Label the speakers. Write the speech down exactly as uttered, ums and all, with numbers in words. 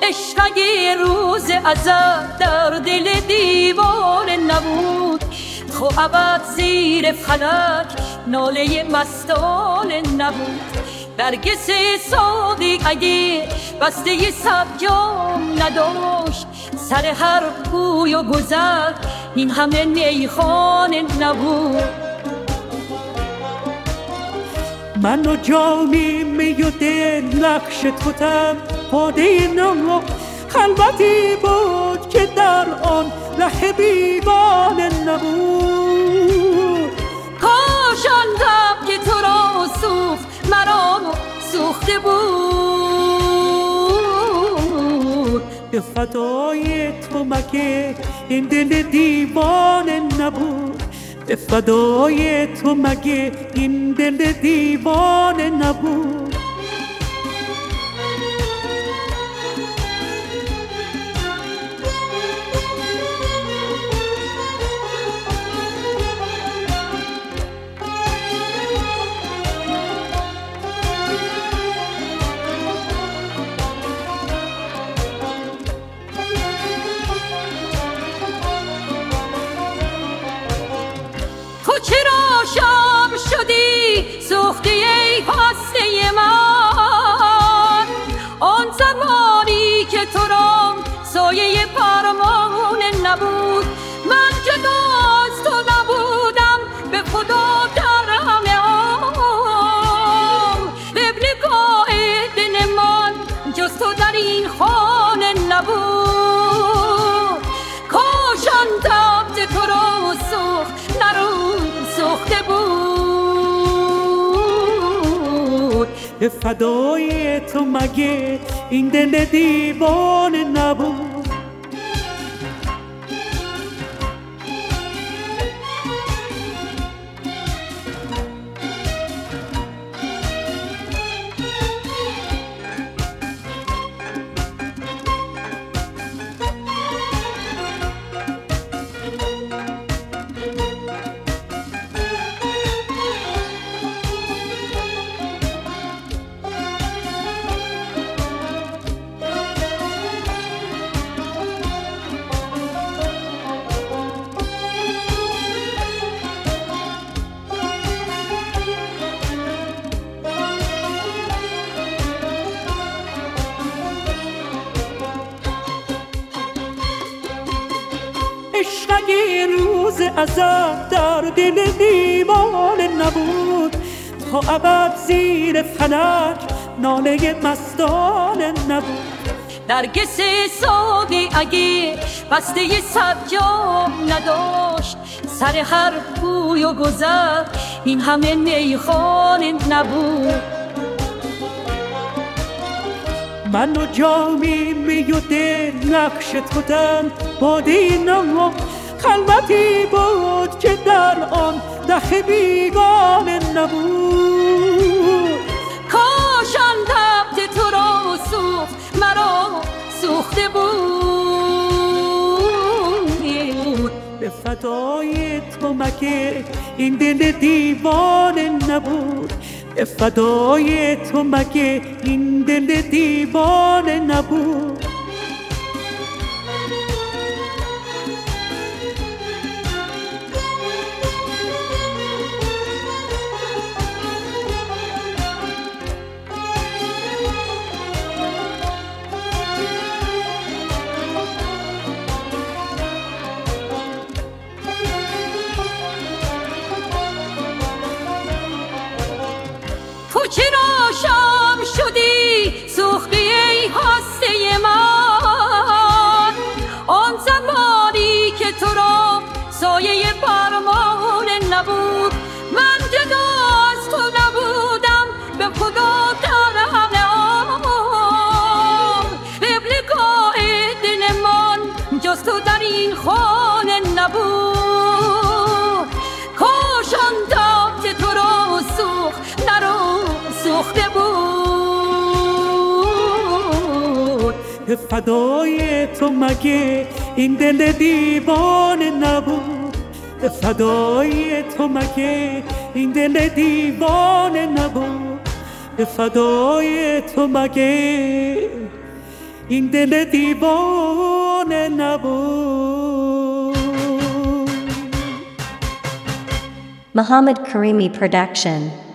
Speaker 1: عشق اگه روز ازل در دل دیوانه نبود، خو ابد زیر فلک ناله مستانه نبود. برگس صادق اگه بسته صد جام نداشت، سر هر کوی و گذر این همه میخانه نبود.
Speaker 2: من و جامی می و دل نقش توتم باده نو، خلوتی بود که در آن ره بیگانه نبود.
Speaker 1: کاش آن دم که تو را سوخت مرا سوخته بود.
Speaker 2: به فدای تو مگه این دل دیوانه نبود، به فدای تو مگه این دل دیوانه نبود.
Speaker 1: تو چرا شام شدی سوختی ای پسته من، آن زمانی که تو را سایه پروانه نبود. من جدا از تو نبودم به خدا در همه عام، به نگاه دل من جز تو در این خانه نبود. کاش آن تبت تو را سوخت نرو سوخته بود.
Speaker 2: به فدای تو مگه این دل دیوانه نبود. عشق اگه روز ازل در دل دیوانه نبود، تا ابد زیر فلک ناله مستانه نبود.
Speaker 1: نرگس ساقی اگه بسته صد جام نداشت، سر هر کوی و گذر این همه میخانه نبود.
Speaker 2: من و جامی می و دل نقش توتم باده نو، خلوتی بود که در آن ده بیگانه نبود.
Speaker 1: کاش آن تبت تو را سوخت مرا سوخته بود.
Speaker 2: به فدای تو مگه این دل دیوانه نبود، به فدای تو مگه این دل دیوانه نبود.
Speaker 1: تو چرا شام شدی سوختی ای هسته من، آن زمانی که تو را سایه پروانه نبود. من جدا از تو نبودم به خدا در همه عام، به نگاه دل من جز تو در این خانه نبود. کاش آن تبت تو را سوخت نرو سوخته بود.
Speaker 2: به فدای تو مگه این دل دیوانه نبود، به فدای تو مگه این دل دیوانه نبود، به فدای تو مگه این دل دیوانه نبود.
Speaker 3: Muhammad Karimi Production.